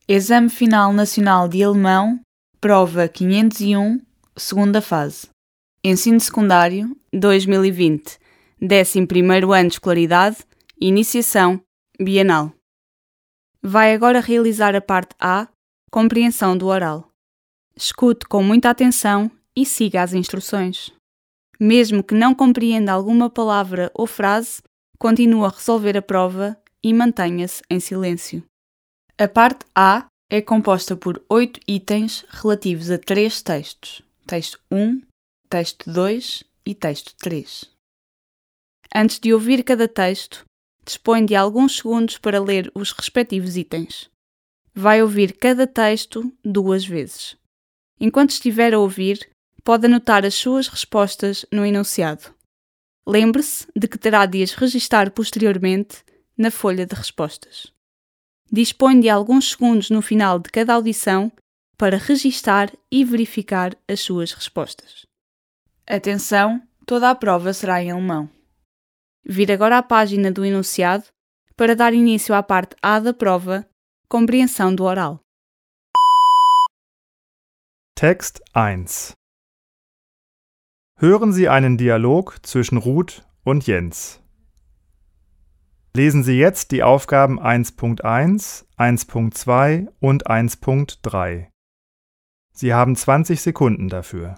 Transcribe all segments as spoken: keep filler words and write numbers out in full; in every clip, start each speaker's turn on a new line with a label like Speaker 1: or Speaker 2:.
Speaker 1: Exame Final Nacional de Alemão, Prova quinhentos e um, segunda fase. Ensino Secundário dois mil e vinte, décimo primeiro ano de escolaridade, Iniciação, Bienal. Vai agora realizar a parte A, Compreensão do oral. Escute com muita atenção e siga as instruções. Mesmo que não compreenda alguma palavra ou frase, continue a resolver a prova e mantenha-se em silêncio. A parte A é composta por oito itens relativos a três textos: texto um, texto dois e texto três. Antes de ouvir cada texto, dispõe de alguns segundos para ler os respectivos itens. Vai ouvir cada texto duas vezes. Enquanto estiver a ouvir, pode anotar as suas respostas no enunciado. Lembre-se de que terá de as registar posteriormente na folha de respostas. Dispõe de alguns segundos no final de cada audição para registar e verificar as suas respostas. Atenção, toda a prova será em alemão. Vire agora à página do enunciado para dar início à parte A da prova, Compreensão do oral.
Speaker 2: Text eins. Hören Sie einen Dialog zwischen Ruth und Jens. Lesen Sie jetzt die Aufgaben eins Punkt eins, eins Punkt zwei und eins Punkt drei. Sie haben zwanzig Sekunden dafür.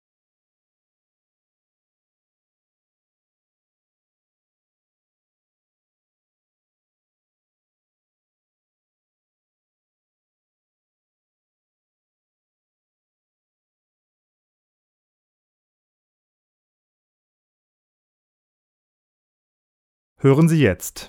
Speaker 2: Hören Sie jetzt.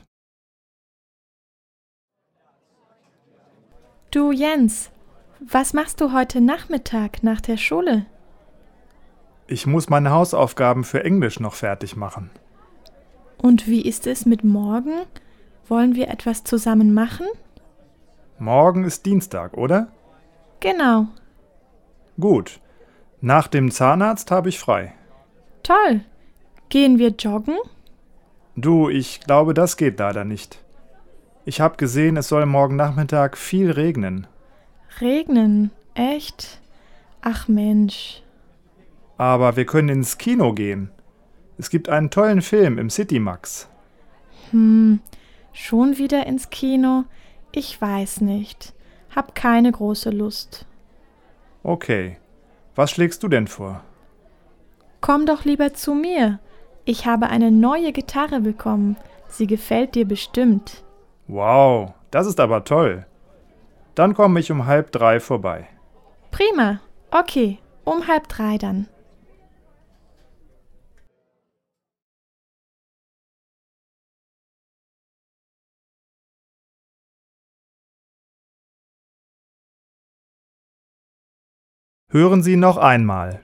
Speaker 3: Du Jens, was machst du heute Nachmittag nach der Schule?
Speaker 2: Ich muss meine Hausaufgaben für Englisch noch fertig machen.
Speaker 3: Und wie ist es mit morgen? Wollen wir etwas zusammen machen?
Speaker 2: Morgen ist Dienstag, oder?
Speaker 3: Genau.
Speaker 2: Gut. Nach dem Zahnarzt habe ich frei.
Speaker 3: Toll. Gehen wir joggen?
Speaker 2: Du, ich glaube, das geht leider nicht. Ich habe gesehen, es soll morgen Nachmittag viel regnen.
Speaker 3: Regnen? Echt? Ach Mensch.
Speaker 2: Aber wir können ins Kino gehen. Es gibt einen tollen Film im Citymax.
Speaker 3: Hm, schon wieder ins Kino? Ich weiß nicht. Hab keine große Lust.
Speaker 2: Okay. Was schlägst du denn vor?
Speaker 3: Komm doch lieber zu mir. Ich habe eine neue Gitarre bekommen. Sie gefällt dir bestimmt.
Speaker 2: Wow, das ist aber toll. Dann komme ich um halb drei vorbei.
Speaker 3: Prima. Okay, um halb drei dann.
Speaker 2: Hören Sie noch einmal.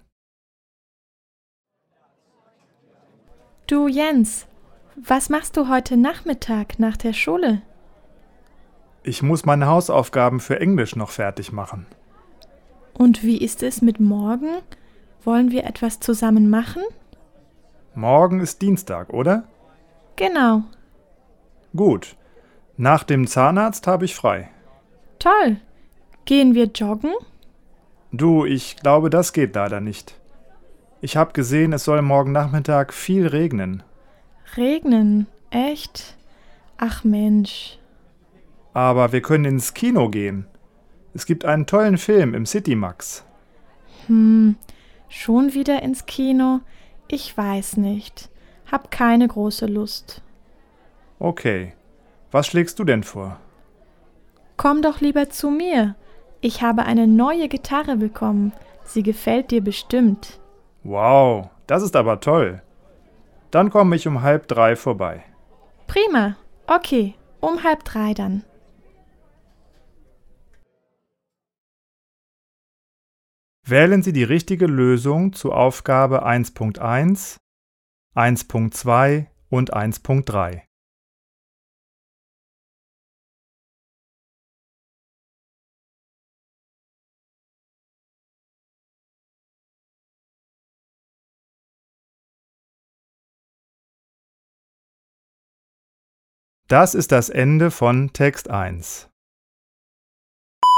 Speaker 3: Du Jens, was machst du heute Nachmittag nach der Schule?
Speaker 2: Ich muss meine Hausaufgaben für Englisch noch fertig machen.
Speaker 3: Und wie ist es mit morgen? Wollen wir etwas zusammen machen?
Speaker 2: Morgen ist Dienstag, oder?
Speaker 3: Genau.
Speaker 2: Gut. Nach dem Zahnarzt habe ich frei.
Speaker 3: Toll. Gehen wir joggen?
Speaker 2: Du, ich glaube, das geht leider nicht. Ich habe gesehen, es soll morgen Nachmittag viel regnen.
Speaker 3: Regnen? Echt? Ach Mensch.
Speaker 2: Aber wir können ins Kino gehen. Es gibt einen tollen Film im Citymax.
Speaker 3: Hm, schon wieder ins Kino? Ich weiß nicht. Hab keine große Lust.
Speaker 2: Okay. Was schlägst du denn vor?
Speaker 3: Komm doch lieber zu mir. Ich habe eine neue Gitarre bekommen. Sie gefällt dir bestimmt.
Speaker 2: Wow, das ist aber toll. Dann komme ich um halb drei vorbei.
Speaker 3: Prima. Okay, um halb drei dann.
Speaker 2: Wählen Sie die richtige Lösung zu Aufgabe eins Punkt eins, eins Punkt zwei und eins Punkt drei. Das ist das Ende von Text eins.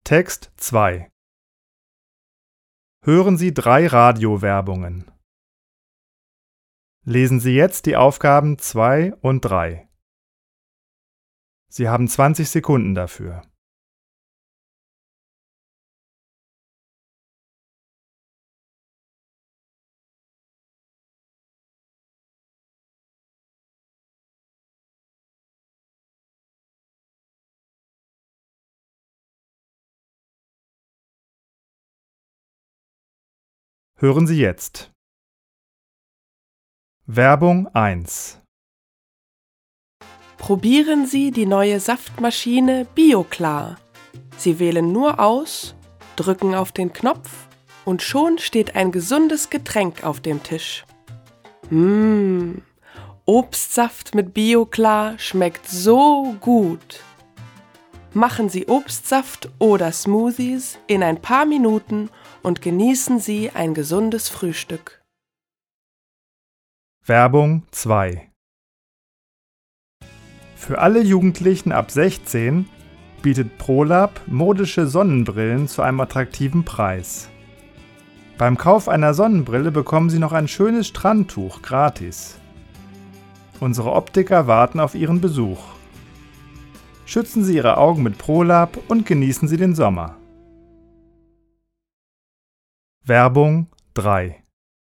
Speaker 2: Text zwei. Hören Sie drei Radiowerbungen. Lesen Sie jetzt die Aufgaben zwei und drei. Sie haben zwanzig Sekunden dafür. Hören Sie jetzt. Werbung eins.
Speaker 4: Probieren Sie die neue Saftmaschine BioKlar. Sie wählen nur aus, drücken auf den Knopf und schon steht ein gesundes Getränk auf dem Tisch. Mmh, Obstsaft mit BioKlar schmeckt so gut. Machen Sie Obstsaft oder Smoothies in ein paar Minuten und genießen Sie ein gesundes Frühstück.
Speaker 2: Werbung zwei. Für alle Jugendlichen ab sechzehn bietet ProLab modische Sonnenbrillen zu einem attraktiven Preis. Beim Kauf einer Sonnenbrille bekommen Sie noch ein schönes Strandtuch gratis. Unsere Optiker warten auf Ihren Besuch. Schützen Sie Ihre Augen mit ProLab und genießen Sie den Sommer. Werbung drei.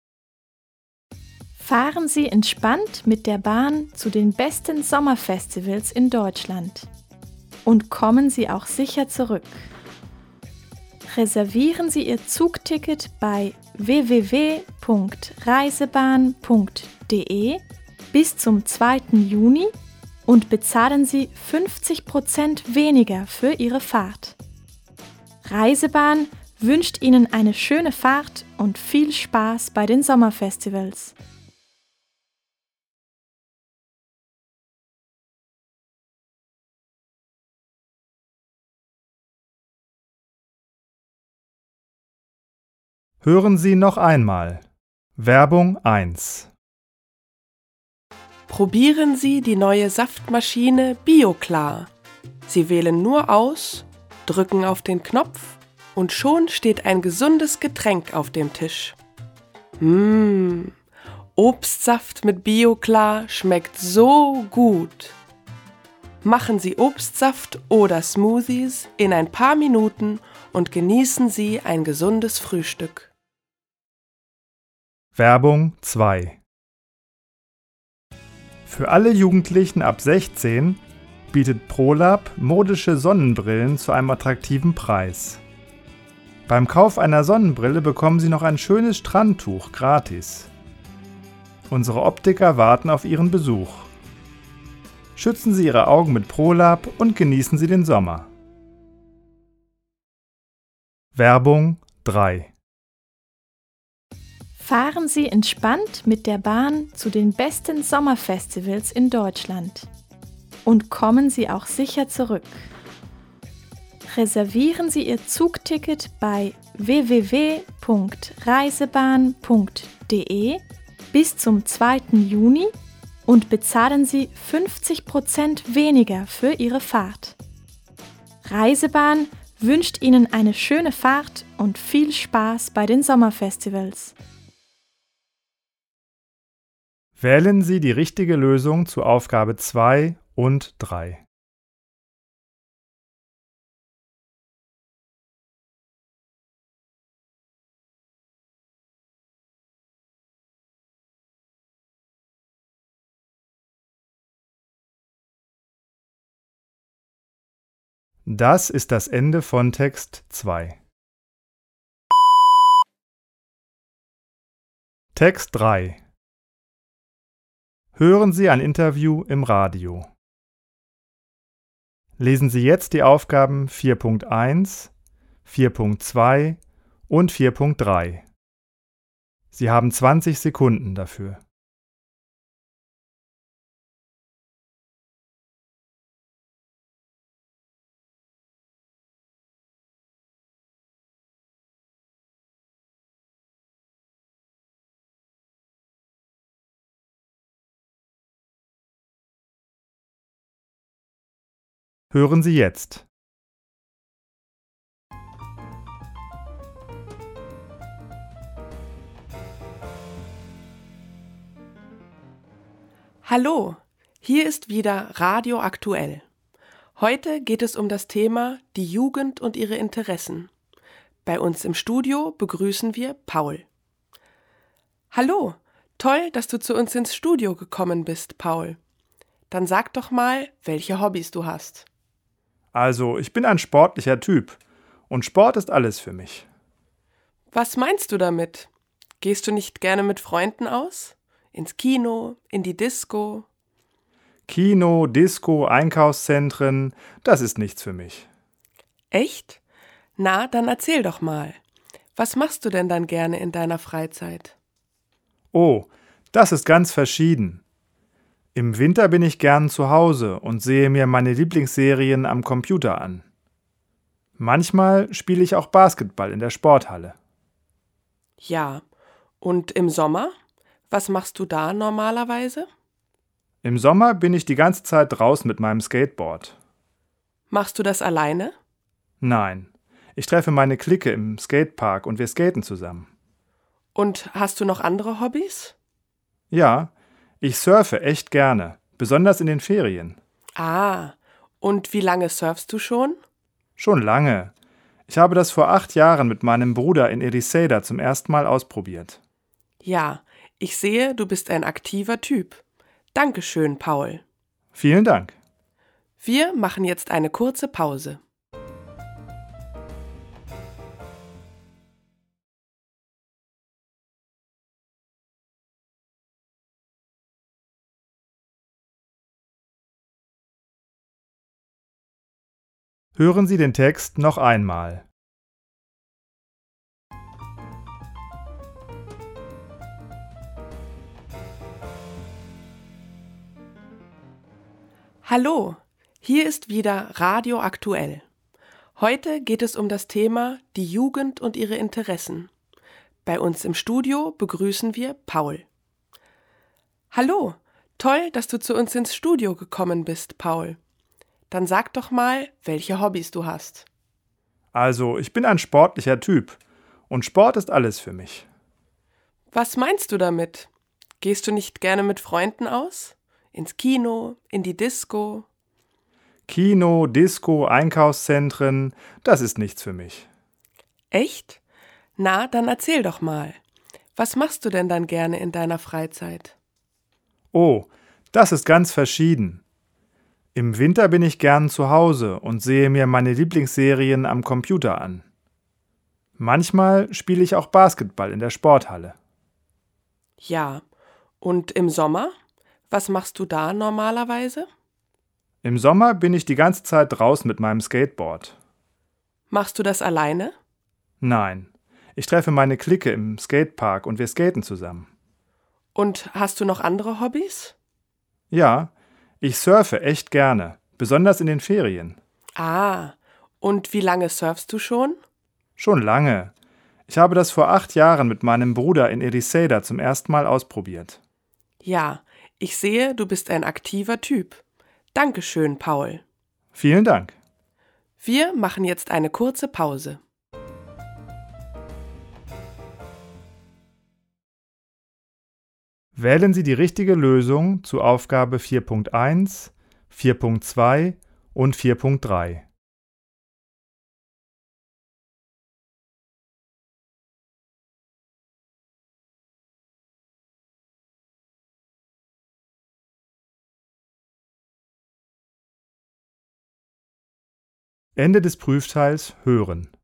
Speaker 3: Fahren Sie entspannt mit der Bahn zu den besten Sommerfestivals in Deutschland. Und kommen Sie auch sicher zurück. Reservieren Sie Ihr Zugticket bei w w w punkt reisebahn punkt d e bis zum zweiten Juni und bezahlen Sie fünfzig Prozent weniger für Ihre Fahrt. Reisebahn wünscht Ihnen eine schöne Fahrt und viel Spaß bei den Sommerfestivals.
Speaker 2: Hören Sie noch einmal. Werbung eins.
Speaker 4: Probieren Sie die neue Saftmaschine BioKlar. Sie wählen nur aus, drücken auf den Knopf und schon steht ein gesundes Getränk auf dem Tisch. Mmh, Obstsaft mit BioKlar schmeckt so gut. Machen Sie Obstsaft oder Smoothies in ein paar Minuten und genießen Sie ein gesundes Frühstück.
Speaker 2: Werbung zwei. Für alle Jugendlichen ab sechzehn bietet ProLab modische Sonnenbrillen zu einem attraktiven Preis. Beim Kauf einer Sonnenbrille bekommen Sie noch ein schönes Strandtuch gratis. Unsere Optiker warten auf Ihren Besuch. Schützen Sie Ihre Augen mit ProLab und genießen Sie den Sommer. Werbung drei.
Speaker 3: Fahren Sie entspannt mit der Bahn zu den besten Sommerfestivals in Deutschland. Und kommen Sie auch sicher zurück. Reservieren Sie Ihr Zugticket bei w w w punkt reisebahn punkt d e bis zum zweiten Juni und bezahlen Sie fünfzig Prozent weniger für Ihre Fahrt. Reisebahn wünscht Ihnen eine schöne Fahrt und viel Spaß bei den Sommerfestivals.
Speaker 2: Wählen Sie die richtige Lösung zu Aufgabe zwei und drei. Das ist das Ende von Text zwei. Text drei. Hören Sie ein Interview im Radio. Lesen Sie jetzt die Aufgaben vier Punkt eins, vier Punkt zwei und vier Punkt drei. Sie haben zwanzig Sekunden dafür. Hören Sie jetzt.
Speaker 4: Hallo, hier ist wieder Radio Aktuell. Heute geht es um das Thema die Jugend und ihre Interessen. Bei uns im Studio begrüßen wir Paul. Hallo, toll, dass du zu uns ins Studio gekommen bist, Paul. Dann sag doch mal, welche Hobbys du hast.
Speaker 2: Also, ich bin ein sportlicher Typ und Sport ist alles für mich.
Speaker 4: Was meinst du damit? Gehst du nicht gerne mit Freunden aus? Ins Kino, in die Disco?
Speaker 2: Kino, Disco, Einkaufszentren, das ist nichts für mich.
Speaker 4: Echt? Na, dann erzähl doch mal. Was machst du denn dann gerne in deiner Freizeit?
Speaker 2: Oh, das ist ganz verschieden. Im Winter bin ich gern zu Hause und sehe mir meine Lieblingsserien am Computer an. Manchmal spiele ich auch Basketball in der Sporthalle.
Speaker 4: Ja, und im Sommer? Was machst du da normalerweise?
Speaker 2: Im Sommer bin ich die ganze Zeit draußen mit meinem Skateboard.
Speaker 4: Machst du das alleine?
Speaker 2: Nein, ich treffe meine Clique im Skatepark und wir skaten zusammen.
Speaker 4: Und hast du noch andere Hobbys?
Speaker 2: Ja, ich surfe echt gerne, besonders in den Ferien.
Speaker 4: Ah, und wie lange surfst du schon?
Speaker 2: Schon lange. Ich habe das vor acht Jahren mit meinem Bruder in Ericeira zum ersten Mal ausprobiert.
Speaker 4: Ja, ich sehe, du bist ein aktiver Typ. Dankeschön, Paul.
Speaker 2: Vielen Dank.
Speaker 4: Wir machen jetzt eine kurze Pause.
Speaker 2: Hören Sie den Text noch einmal.
Speaker 4: Hallo, hier ist wieder Radio Aktuell. Heute geht es um das Thema die Jugend und ihre Interessen. Bei uns im Studio begrüßen wir Paul. Hallo, toll, dass du zu uns ins Studio gekommen bist, Paul. Dann sag doch mal, welche Hobbys du hast.
Speaker 2: Also, ich bin ein sportlicher Typ und Sport ist alles für mich.
Speaker 4: Was meinst du damit? Gehst du nicht gerne mit Freunden aus? Ins Kino, in die Disco?
Speaker 2: Kino, Disco, Einkaufszentren, das ist nichts für mich.
Speaker 4: Echt? Na, dann erzähl doch mal. Was machst du denn dann gerne in deiner Freizeit?
Speaker 2: Oh, das ist ganz verschieden. Im Winter bin ich gern zu Hause und sehe mir meine Lieblingsserien am Computer an. Manchmal spiele ich auch Basketball in der Sporthalle.
Speaker 4: Ja, und im Sommer? Was machst du da normalerweise?
Speaker 2: Im Sommer bin ich die ganze Zeit draußen mit meinem Skateboard.
Speaker 4: Machst du das alleine?
Speaker 2: Nein, ich treffe meine Clique im Skatepark und wir skaten zusammen.
Speaker 4: Und hast du noch andere Hobbys?
Speaker 2: Ja, ich surfe echt gerne, besonders in den Ferien.
Speaker 4: Ah, und wie lange surfst du schon?
Speaker 2: Schon lange. Ich habe das vor acht Jahren mit meinem Bruder in Ericeira zum ersten Mal ausprobiert.
Speaker 4: Ja, ich sehe, du bist ein aktiver Typ. Dankeschön, Paul.
Speaker 2: Vielen Dank.
Speaker 4: Wir machen jetzt eine kurze Pause.
Speaker 2: Wählen Sie die richtige Lösung zu Aufgabe vier Punkt eins, vier Punkt zwei und vier Punkt drei. Ende des Prüfteils hören.